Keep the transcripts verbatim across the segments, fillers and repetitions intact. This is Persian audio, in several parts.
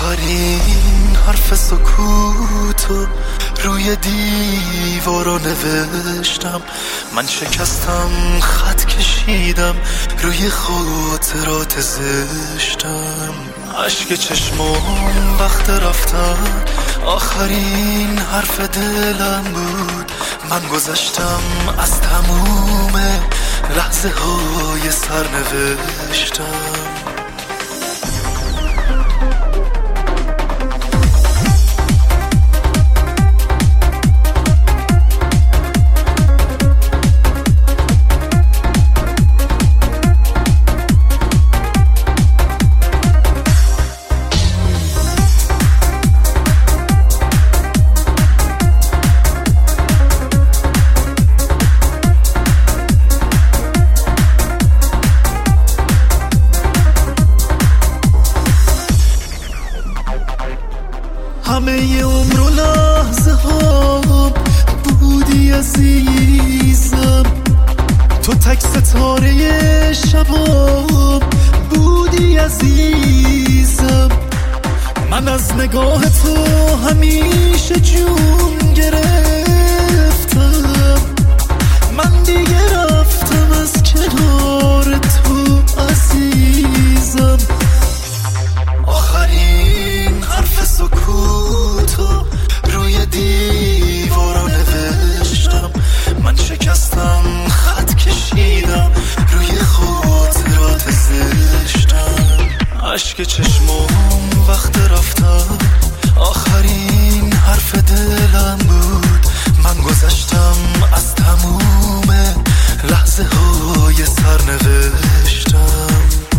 آخرین حرف سکوتو روی دیوارو نوشتم. من شکستم، خط کشیدم روی خاطرات زشتم. اشک چشمام وقت رفتن آخرین حرف دلم بود. من گذشتم از تموم لحظه های سرنوشتم. همه عمر و لحظه ها بودی عزیزم. تو تک ستاره شبام بودی عزیزم. من از نگاه تو همیشه جون گرفتم. من دیگه رفتم از کنار تو عزیزم. آخرین حرف سکوتو روی دیوارو نوشتم. من شکستم، خط کشیدم روی خاطرات زشتم. اشک چشمام وقت رفتن آخرین حرف دلم بود. من گذشتم از تموم لحظه های سرنوشتم.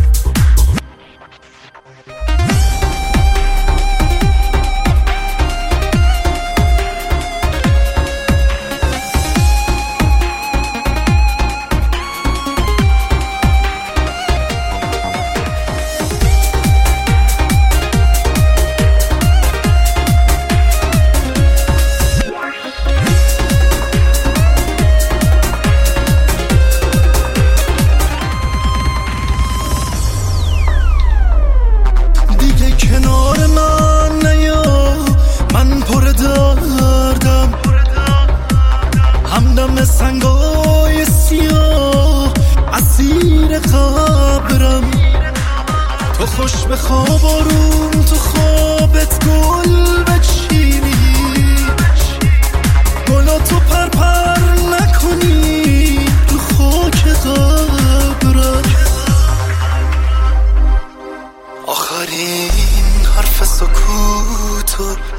کنار من نیا، من پر دردم. همدم سنگای سیاه اسیر قبرم. تو خوش به خواب آروم تو خوابت گل بچینی. گلا تو پر پر نکنی تو خاک قبرم. آخرین حرف سکوتو